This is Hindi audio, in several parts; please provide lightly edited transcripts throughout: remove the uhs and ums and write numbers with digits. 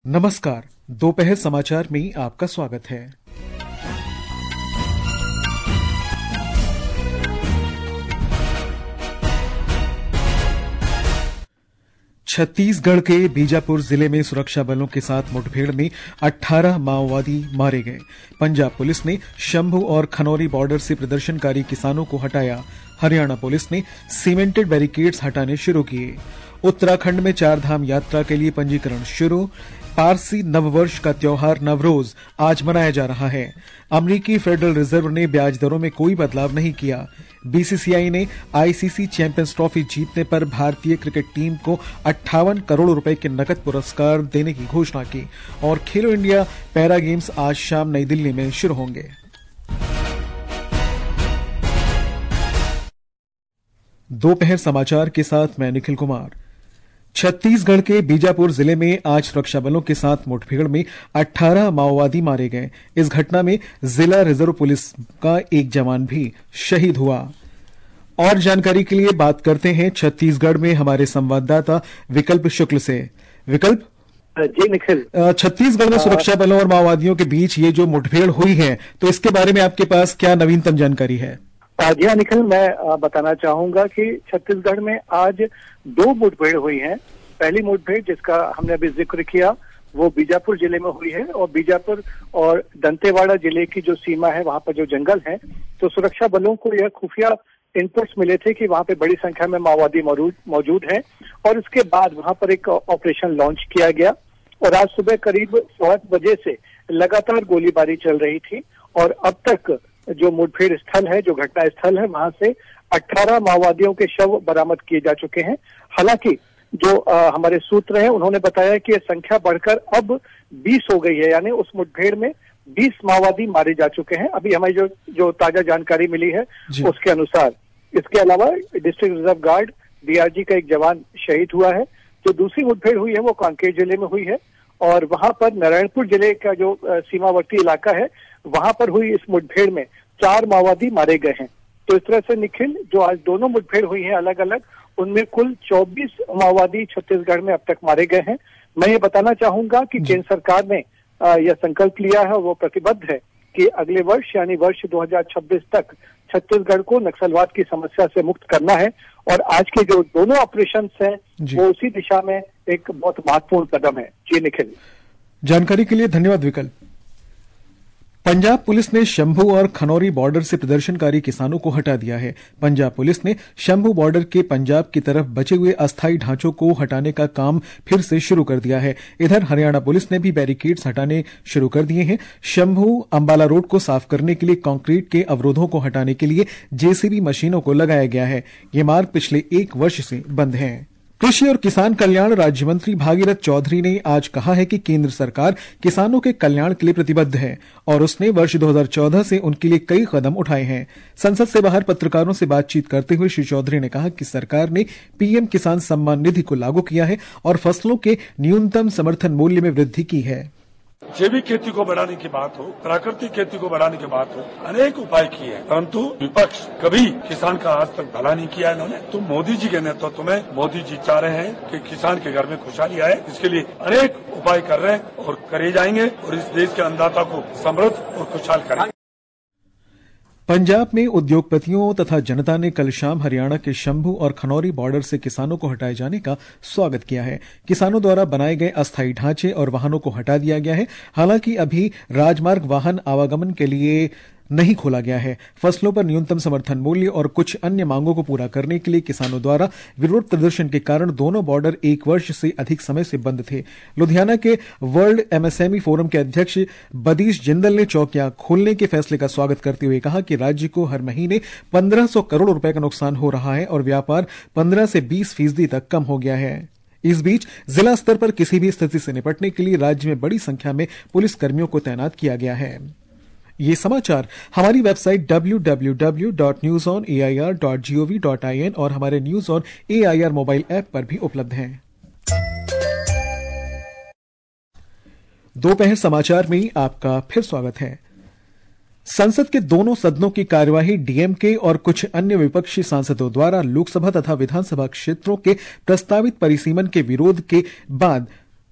नमस्कार, दोपहर समाचार में आपका स्वागत है। छत्तीसगढ़ के बीजापुर जिले में सुरक्षा बलों के साथ मुठभेड़ में 18 माओवादी मारे गए। पंजाब पुलिस ने शंभू और खनौरी बॉर्डर से प्रदर्शनकारी किसानों को हटाया। हरियाणा पुलिस ने सीमेंटेड बैरिकेड्स हटाने शुरू किए। उत्तराखंड में चारधाम यात्रा के लिए पंजीकरण शुरू। पारसी नववर्ष का त्योहार नवरोज आज मनाया जा रहा है। अमेरिकी फेडरल रिजर्व ने ब्याज दरों में कोई बदलाव नहीं किया। बीसीसीआई ने आईसीसी चैंपियंस ट्रॉफी जीतने पर भारतीय क्रिकेट टीम को 58 करोड़ रुपए के नकद पुरस्कार देने की घोषणा की। और खेलो इंडिया पैरा गेम्स आज शाम नई दिल्ली में शुरू होंगे। दोपहर समाचार के साथ मैं निखिल कुमार। छत्तीसगढ़ के बीजापुर जिले में आज सुरक्षा बलों के साथ मुठभेड़ में 18 माओवादी मारे गए। इस घटना में जिला रिजर्व पुलिस का एक जवान भी शहीद हुआ। और जानकारी के लिए बात करते हैं छत्तीसगढ़ में हमारे संवाददाता विकल्प शुक्ल से। विकल्प जी निखिल, छत्तीसगढ़ में सुरक्षा बलों और माओवादियों के बीच ये जो मुठभेड़ हुई है, तो इसके बारे में आपके पास क्या नवीनतम जानकारी है? जी हाँ निखिल, मैं बताना चाहूंगा कि छत्तीसगढ़ में आज 2 मुठभेड़ हुई हैं। पहली मुठभेड़ जिसका हमने अभी जिक्र किया वो बीजापुर जिले में हुई है, और बीजापुर और दंतेवाड़ा जिले की जो सीमा है वहां पर जो जंगल है, तो सुरक्षा बलों को यह खुफिया इनपुट्स मिले थे कि वहां पे बड़ी संख्या में माओवादी मौजूद हैं, और इसके बाद वहां पर एक ऑपरेशन लॉन्च किया गया। और आज सुबह करीब 7 बजे से लगातार गोलीबारी चल रही थी, और अब तक जो मुठभेड़ स्थल है, जो घटना स्थल है, वहां से 18 माओवादियों के शव बरामद किए जा चुके हैं। हालांकि जो हमारे सूत्र हैं उन्होंने बताया कि यह संख्या बढ़कर अब 20 हो गई है, यानी उस मुठभेड़ में 20 माओवादी मारे जा चुके हैं। अभी हमें जो ताजा जानकारी मिली है उसके अनुसार। इसके अलावा डिस्ट्रिक्ट रिजर्व गार्ड डीआरजी का एक जवान शहीद हुआ है। जो दूसरी मुठभेड़ हुई है वो कांकेर जिले में हुई है, और वहां पर नारायणपुर जिले का जो सीमावर्ती इलाका है वहां पर हुई इस मुठभेड़ में 4 माओवादी मारे गए हैं। तो इस तरह से निखिल, जो आज दोनों मुठभेड़ हुई हैं अलग अलग, उनमें कुल 24 माओवादी छत्तीसगढ़ में अब तक मारे गए हैं। मैं ये बताना चाहूंगा कि केंद्र सरकार ने यह संकल्प लिया है और वो प्रतिबद्ध है कि अगले वर्ष यानी वर्ष 2026 तक छत्तीसगढ़ को नक्सलवाद की समस्या से मुक्त करना है। और आज के जो दोनों ऑपरेशन हैं वो उसी दिशा में एक बहुत महत्वपूर्ण कदम है। जी निखिल, जानकारी के लिए धन्यवाद विकल्प। पंजाब पुलिस ने शंभू और खनौरी बॉर्डर से प्रदर्शनकारी किसानों को हटा दिया है। पंजाब पुलिस ने शंभू बॉर्डर के पंजाब की तरफ बचे हुए अस्थायी ढांचों को हटाने का काम फिर से शुरू कर दिया है। इधर हरियाणा पुलिस ने भी बैरिकेड्स हटाने शुरू कर दिए हैं। शंभू अंबाला रोड को साफ करने के लिए कंक्रीट के अवरोधों को हटाने के लिए जेसीबी मशीनों को लगाया गया है। ये मार्ग पिछले 1 वर्ष से बंद है। कृषि और किसान कल्याण राज्य मंत्री भागीरथ चौधरी ने आज कहा है कि केंद्र सरकार किसानों के कल्याण के लिए प्रतिबद्ध है, और उसने वर्ष 2014 से उनके लिए कई कदम उठाए हैं। संसद से बाहर पत्रकारों से बातचीत करते हुए श्री चौधरी ने कहा कि सरकार ने पीएम किसान सम्मान निधि को लागू किया है और फसलों के न्यूनतम समर्थन मूल्य में वृद्धि की है। जैविक खेती को बढ़ाने की बात हो, प्राकृतिक खेती को बढ़ाने की बात हो, अनेक उपाय किए हैं, परंतु विपक्ष कभी किसान का आज तक भला नहीं किया इन्होंने। तो मोदी जी के नेतृत्व में मोदी जी चाह रहे हैं कि किसान के घर में खुशहाली आए, इसके लिए अनेक उपाय कर रहे हैं और करे जाएंगे, और इस देश के अन्नदाता को समृद्ध और खुशहाल करेंगे। पंजाब में उद्योगपतियों तथा जनता ने कल शाम हरियाणा के शंभू और खनौरी बॉर्डर से किसानों को हटाए जाने का स्वागत किया है। किसानों द्वारा बनाए गए अस्थायी ढांचे और वाहनों को हटा दिया गया है। हालांकि अभी राजमार्ग वाहन आवागमन के लिए नहीं खोला गया है। फसलों पर न्यूनतम समर्थन मूल्य और कुछ अन्य मांगों को पूरा करने के लिए किसानों द्वारा विरोध प्रदर्शन के कारण दोनों बॉर्डर 1 वर्ष से अधिक समय से बंद थे। लुधियाना के वर्ल्ड एमएसएमई फोरम के अध्यक्ष बदीश जिंदल ने चौकियां खोलने के फैसले का स्वागत करते हुए कहा कि राज्य को हर महीने 1500 करोड़ रुपए का नुकसान हो रहा है और व्यापार 15 से 20% तक कम हो गया है। इस बीच जिला स्तर पर किसी भी स्थिति से निपटने के लिए राज्य में बड़ी संख्या में पुलिस कर्मियों को तैनात किया गया है। ये समाचार हमारी वेबसाइट www.newsonair.gov.in और हमारे news on AIR mobile app पर भी उपलब्ध हैं। दोपहर समाचार में आपका फिर स्वागत है। संसद के दोनों सदनों की कार्यवाही डीएमके और कुछ अन्य विपक्षी सांसदों द्वारा लोकसभा तथा विधानसभा क्षेत्रों के प्रस्तावित परिसीमन के विरोध के बाद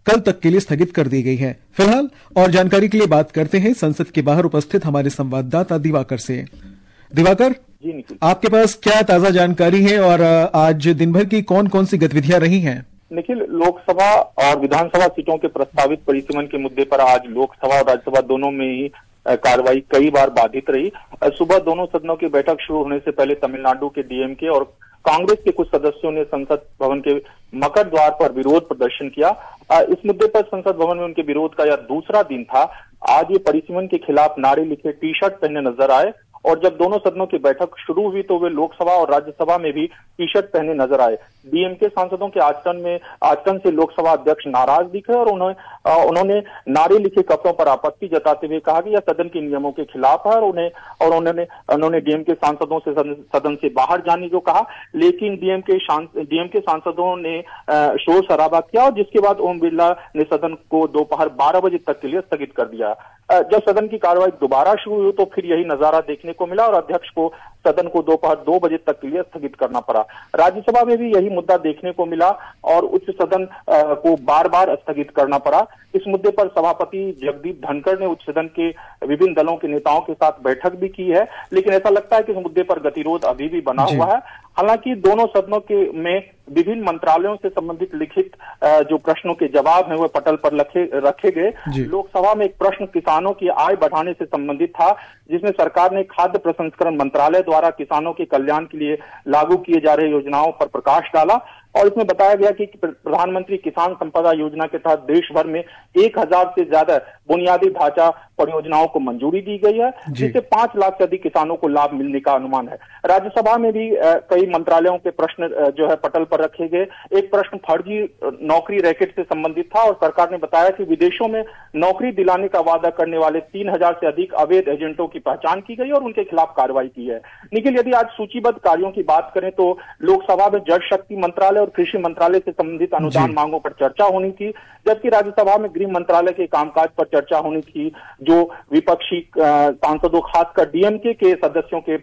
कल तक के लिए स्थगित कर दी गई है। फिलहाल और जानकारी के लिए बात करते हैं संसद के बाहर उपस्थित हमारे संवाददाता दिवाकर से। दिवाकर जी निखिल, आपके पास क्या ताजा जानकारी है और आज दिन भर की कौन कौन सी गतिविधियां रही हैं? निखिल, लोकसभा और विधानसभा सीटों के प्रस्तावित परिसीमन के मुद्दे पर आज लोकसभा और राज्यसभा दोनों में ही कार्रवाई कई बार बाधित रही। सुबह दोनों सदनों की बैठक शुरू होने से पहले तमिलनाडु के डीएमके और कांग्रेस के कुछ सदस्यों ने संसद भवन के मकर द्वार पर विरोध प्रदर्शन किया। इस मुद्दे पर संसद भवन में उनके विरोध का यह दूसरा दिन था। आज ये परिसीमन के खिलाफ नारे लिखे टी शर्ट पहने नजर आए और जब दोनों सदनों की बैठक शुरू हुई तो वे लोकसभा और राज्यसभा में भी टी शर्ट पहने नजर आए। डीएमके सांसदों के आचरण से लोकसभा अध्यक्ष नाराज दिखे और उन्होंने नारे लिखे कपड़ों पर आपत्ति जताते हुए कहा कि यह सदन के नियमों के खिलाफ है और उन्होंने डीएमके सांसदों से सदन से बाहर जाने को कहा। लेकिन डीएमके सांसदों ने शोर शराबा किया और जिसके बाद ओम बिरला ने सदन को दोपहर 12 बजे तक के लिए स्थगित कर दिया। जब सदन की कार्रवाई दोबारा शुरू हुई तो फिर यही नजारा देखने को मिला और अध्यक्ष को सदन को दोपहर 2 बजे तक के लिए स्थगित करना पड़ा। राज्यसभा में भी यही मुद्दा देखने को मिला और उच्च सदन को बार बार स्थगित करना पड़ा। इस मुद्दे पर सभापति जगदीप धनखड़ ने उच्च सदन के विभिन्न दलों के नेताओं के साथ बैठक भी की है, लेकिन ऐसा लगता है कि इस मुद्दे पर गतिरोध अभी भी बना हुआ है। हालांकि दोनों सदनों में विभिन्न मंत्रालयों से संबंधित लिखित जो प्रश्नों के जवाब हैं वो पटल पर रखे गए। लोकसभा में एक प्रश्न किसानों की आय बढ़ाने से संबंधित था, जिसमें सरकार ने खाद्य प्रसंस्करण मंत्रालय द्वारा किसानों के कल्याण के लिए लागू किए जा रहे योजनाओं पर प्रकाश डाला और इसमें बताया गया कि प्रधानमंत्री किसान संपदा योजना के तहत देश भर में 1000 से ज्यादा बुनियादी ढांचा परियोजनाओं को मंजूरी दी गई है, जिससे 5 लाख से अधिक किसानों को लाभ मिलने का अनुमान है। राज्यसभा में भी कई मंत्रालयों के प्रश्न जो है पटल पर रखे गए। एक प्रश्न फर्जी नौकरी रैकेट से संबंधित था और सरकार ने बताया कि विदेशों में नौकरी दिलाने का वादा करने वाले 3000 से अधिक अवैध एजेंटों की पहचान की गई और उनके खिलाफ कार्रवाई की है। निखिल, यदि आज सूचीबद्ध कार्यों की बात करें तो लोकसभा में जल शक्ति मंत्रालय और कृषि मंत्रालय से संबंधित अनुदान मांगों पर चर्चा होनी थी, जबकि राज्यसभा में गृह मंत्रालय के कामकाज पर चर्चा होनी थी, जो विपक्षी सांसदों खासकर डीएमके के सदस्यों के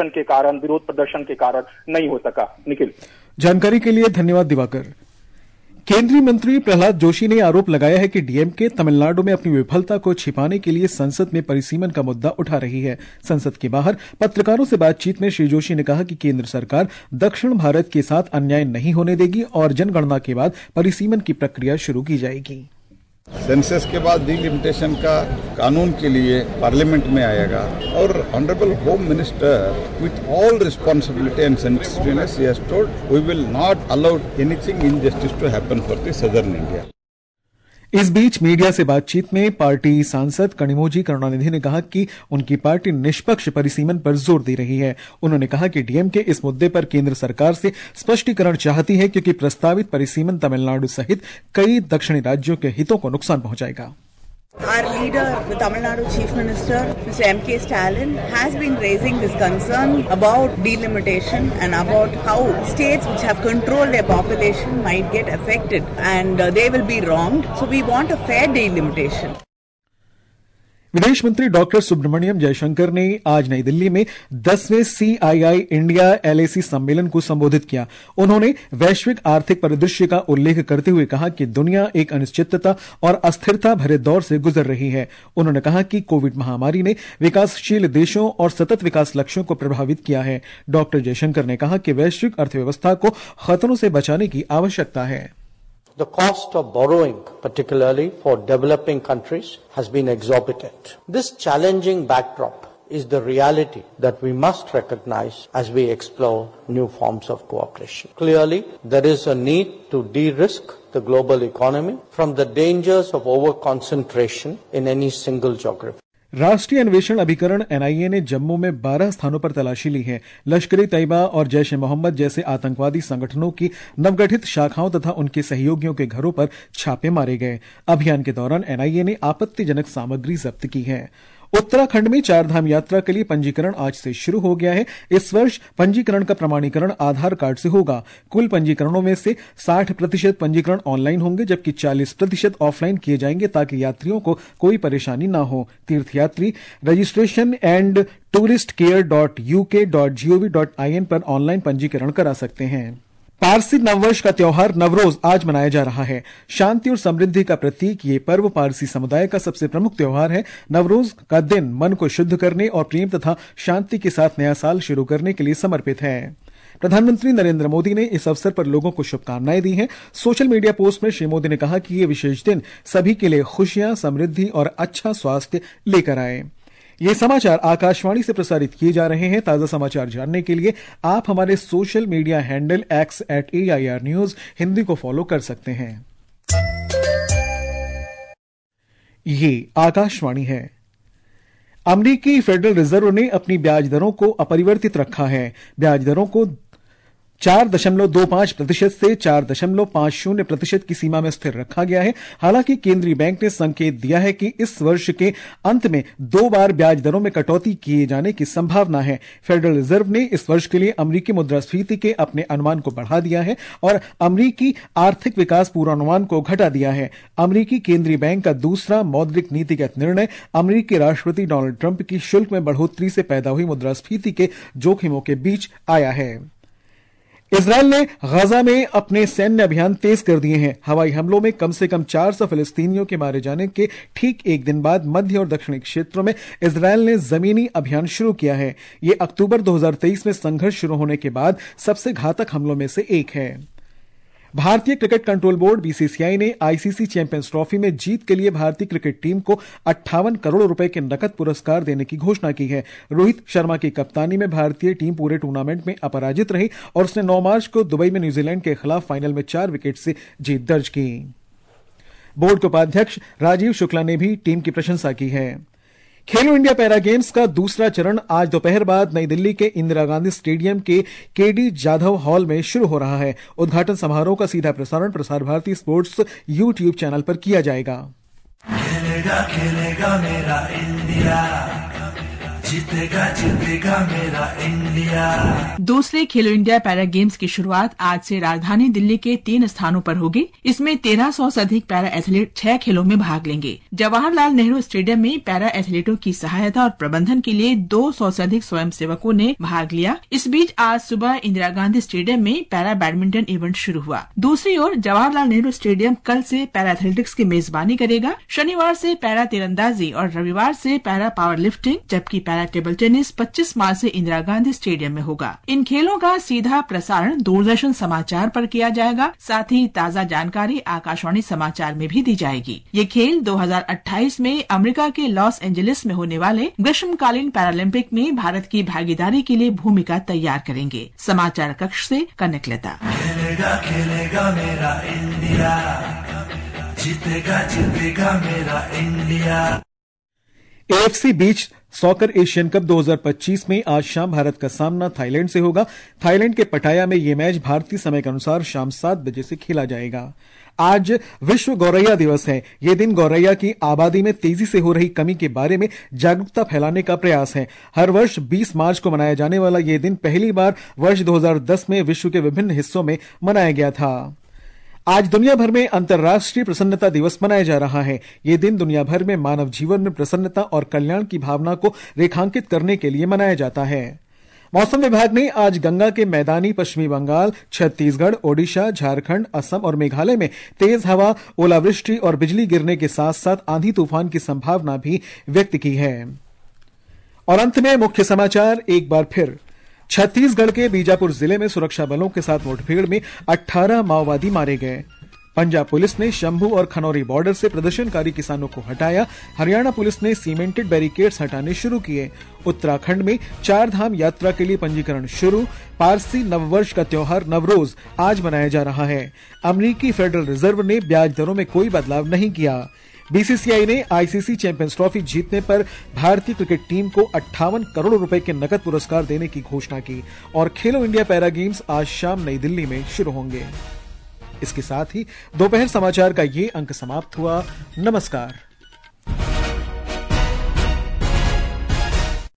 विरोध प्रदर्शन के कारण नहीं हो सका। निखिल, जानकारी के लिए धन्यवाद दिवाकर। केंद्रीय मंत्री प्रहलाद जोशी ने आरोप लगाया है कि डीएमके तमिलनाडु में अपनी विफलता को छिपाने के लिए संसद में परिसीमन का मुद्दा उठा रही है। संसद के बाहर पत्रकारों से बातचीत में श्री जोशी ने कहा कि केंद्र सरकार दक्षिण भारत के साथ अन्याय नहीं होने देगी और जनगणना के बाद परिसीमन की प्रक्रिया शुरू की जाएगी। सेंसस के बाद डिलिमिटेशन का कानून के लिए पार्लियामेंट में आएगा और honourable home minister with all responsibility and sensitiveness he has told we will not allow anything injustice to happen for the southern India. इस बीच मीडिया से बातचीत में पार्टी सांसद कनिमोझी करुणानिधि ने कहा कि उनकी पार्टी निष्पक्ष परिसीमन पर जोर दे रही है। उन्होंने कहा कि डीएमके इस मुद्दे पर केंद्र सरकार से स्पष्टीकरण चाहती है क्योंकि प्रस्तावित परिसीमन तमिलनाडु सहित कई दक्षिणी राज्यों के हितों को नुकसान पहुंचाएगा। Our leader, the Tamil Nadu Chief Minister, Mr. M.K. Stalin, has been raising this concern about delimitation and about how states which have controlled their population might get affected and they will be wronged. So we want a fair delimitation. विदेश मंत्री डॉक्टर सुब्रमण्यम जयशंकर ने आज नई दिल्ली में 10वें CII इंडिया LAC सम्मेलन को संबोधित किया। उन्होंने वैश्विक आर्थिक परिदृश्य का उल्लेख करते हुए कहा कि दुनिया एक अनिश्चितता और अस्थिरता भरे दौर से गुजर रही है। उन्होंने कहा कि कोविड महामारी ने विकासशील देशों और सतत विकास लक्ष्यों को प्रभावित किया है। डॉक्टर जयशंकर ने कहा कि वैश्विक अर्थव्यवस्था को खतरों से बचाने की आवश्यकता है। The cost of borrowing, particularly for developing countries, has been exorbitant. This challenging backdrop is the reality that we must recognize as we explore new forms of cooperation. Clearly, there is a need to de-risk the global economy from the dangers of over-concentration in any single geography. राष्ट्रीय अन्वेषण अभिकरण NIA ने जम्मू में 12 स्थानों पर तलाशी ली है। लश्कर-ए-तैयबा और जैश-ए-मोहम्मद जैसे आतंकवादी संगठनों की नवगठित शाखाओं तथा उनके सहयोगियों के घरों पर छापे मारे गए। अभियान के दौरान NIA ने आपत्तिजनक सामग्री जब्त की है। उत्तराखंड में 4 धाम यात्रा के लिए पंजीकरण आज से शुरू हो गया है। इस वर्ष पंजीकरण का प्रमाणीकरण आधार कार्ड से होगा। कुल पंजीकरणों में से 60% पंजीकरण ऑनलाइन होंगे, जबकि 40% ऑफलाइन किए जाएंगे ताकि यात्रियों को कोई परेशानी न हो। तीर्थयात्री रजिस्ट्रेशन एंड टूरिस्ट केयर.uk.gov.in पर ऑनलाइन पंजीकरण करा सकते हैं। पारसी नववर्ष का त्योहार नवरोज आज मनाया जा रहा है। शांति और समृद्धि का प्रतीक ये पर्व पारसी समुदाय का सबसे प्रमुख त्योहार है। नवरोज का दिन मन को शुद्ध करने और प्रेम तथा शांति के साथ नया साल शुरू करने के लिए समर्पित है। प्रधानमंत्री नरेंद्र मोदी ने इस अवसर पर लोगों को शुभकामनाएं दी हैं। सोशल मीडिया पोस्ट में श्री मोदी ने कहा कि ये विशेष दिन सभी के लिए खुशियां, समृद्धि और अच्छा स्वास्थ्य लेकर आए। ये समाचार आकाशवाणी से प्रसारित किए जा रहे हैं। ताजा समाचार जानने के लिए आप हमारे social media handle x@AIR News Hindi को फॉलो कर सकते हैं। ये आकाशवाणी है। अमेरिकी फेडरल रिजर्व ने अपनी ब्याज दरों को अपरिवर्तित रखा है। ब्याज दरों को 4.25% से 4.50% की सीमा में स्थिर रखा गया है। हालांकि केंद्रीय बैंक ने संकेत दिया है कि इस वर्ष के अंत में 2 बार ब्याज दरों में कटौती किए जाने की संभावना है। फेडरल रिजर्व ने इस वर्ष के लिए अमेरिकी मुद्रास्फीति के अपने अनुमान को बढ़ा दिया है और अमेरिकी आर्थिक विकास पूर्वानुमान को घटा दिया है। अमेरिकी केंद्रीय बैंक का दूसरा मौद्रिक नीतिगत निर्णय अमेरिकी राष्ट्रपति डोनाल्ड ट्रंप की शुल्क में बढ़ोतरी से पैदा हुई मुद्रास्फीति के जोखिमों के बीच आया है। इजरायल ने गजा में अपने सैन्य अभियान तेज कर दिए हैं। हवाई हमलों में कम से कम 400 फिलिस्तीनियों के मारे जाने के ठीक एक दिन बाद मध्य और दक्षिणी क्षेत्रों में इजरायल ने जमीनी अभियान शुरू किया है। यह अक्टूबर 2023 में संघर्ष शुरू होने के बाद सबसे घातक हमलों में से एक है। भारतीय क्रिकेट कंट्रोल बोर्ड बीसीसीआई ने आईसीसी चैंपियंस ट्रॉफी में जीत के लिए भारतीय क्रिकेट टीम को 58 करोड़ रुपए के नकद पुरस्कार देने की घोषणा की है। रोहित शर्मा की कप्तानी में भारतीय टीम पूरे टूर्नामेंट में अपराजित रही और उसने 9 मार्च को दुबई में न्यूजीलैंड के खिलाफ फाइनल में 4 विकेट से जीत दर्ज की। बोर्ड के उपाध्यक्ष राजीव शुक्ला ने भी टीम की प्रशंसा की है। खेलो इंडिया पैरा गेम्स का दूसरा चरण आज दोपहर बाद नई दिल्ली के इंदिरा गांधी स्टेडियम के केडी जाधव हॉल में शुरू हो रहा है। उद्घाटन समारोह का सीधा प्रसारण Prasar Bharati sports YouTube channel पर किया जाएगा। खेलेगा खेलेगा मेरा इंडिया, जीतेगा जीतेगा मेरा इंडिया। दूसरे खेलो इंडिया पैरा गेम्स की शुरुआत आज से राजधानी दिल्ली के 3 स्थानों पर होगी। इसमें 1300 से अधिक पैरा एथलीट 6 खेलों में भाग लेंगे। जवाहरलाल नेहरू स्टेडियम में पैरा एथलीटों की सहायता और प्रबंधन के लिए 200 से अधिक स्वयंसेवकों ने भाग लिया। इस बीच आज सुबह इंदिरा गांधी स्टेडियम में पैरा बैडमिंटन इवेंट शुरू हुआ। दूसरी ओर जवाहरलाल नेहरू स्टेडियम कल से पैरा एथलेटिक्स की मेजबानी करेगा। शनिवार से पैरा तीरंदाजी और रविवार से पैरा पावर लिफ्टिंग जबकि पैरा टेबल टेनिस 25 मार्च से इंदिरा गांधी स्टेडियम में होगा। इन खेलों का सीधा प्रसारण दूरदर्शन समाचार पर किया जाएगा। साथ ही ताज़ा जानकारी आकाशवाणी समाचार में भी दी जाएगी। ये खेल 2028 में अमेरिका के लॉस एंजलिस में होने वाले ग्रीष्मकालीन पैरालंपिक में भारत की भागीदारी के लिए भूमिका तैयार करेंगे। समाचार कक्ष से कनक लता। खेलेगा खेलेगा मेरा इंडिया, जीतेगा जीतेगा मेरा India. AFC beach soccer Asian cup 2025 में आज शाम भारत का सामना थाईलैंड से होगा। थाईलैंड के पटाया में यह मैच भारतीय समय के अनुसार शाम 7 बजे से खेला जाएगा। आज विश्व गौरैया दिवस है। यह दिन गौरैया की आबादी में तेजी से हो रही कमी के बारे में जागरूकता फैलाने का प्रयास है। हर वर्ष 20 मार्च को मनाया जाने वाला यह दिन पहली बार वर्ष 2010 में विश्व के विभिन्न हिस्सों में मनाया गया था। आज दुनिया भर में अंतर्राष्ट्रीय प्रसन्नता दिवस मनाया जा रहा है। ये दिन दुनिया भर में मानव जीवन में प्रसन्नता और कल्याण की भावना को रेखांकित करने के लिए मनाया जाता है। मौसम विभाग ने आज गंगा के मैदानी पश्चिमी बंगाल, छत्तीसगढ़, ओडिशा, झारखंड, असम और मेघालय में तेज हवा, ओलावृष्टि और बिजली गिरने के साथ साथ आंधी तूफान की संभावना भी व्यक्त की है। और अंत में मुख्य समाचार एक बार फिर। छत्तीसगढ़ के बीजापुर जिले में सुरक्षा बलों के साथ मुठभेड़ में 18 माओवादी मारे गए। पंजाब पुलिस ने शंभू और खनौरी बॉर्डर से प्रदर्शनकारी किसानों को हटाया। हरियाणा पुलिस ने सीमेंटेड बैरिकेड्स हटाने शुरू किए। उत्तराखंड में 4 धाम यात्रा के लिए पंजीकरण शुरू। पारसी नववर्ष का त्योहार नवरोज आज मनाया जा रहा है। अमेरिकी फेडरल रिजर्व ने ब्याज दरों में कोई बदलाव नहीं किया। बीसीसीआई ने आईसीसी चैंपियंस ट्रॉफी जीतने पर भारतीय क्रिकेट टीम को 58 करोड़ रुपए के नकद पुरस्कार देने की घोषणा की। और खेलो इंडिया पैरा गेम्स आज शाम नई दिल्ली में शुरू होंगे। इसके साथ ही दोपहर समाचार का ये अंक समाप्त हुआ। नमस्कार।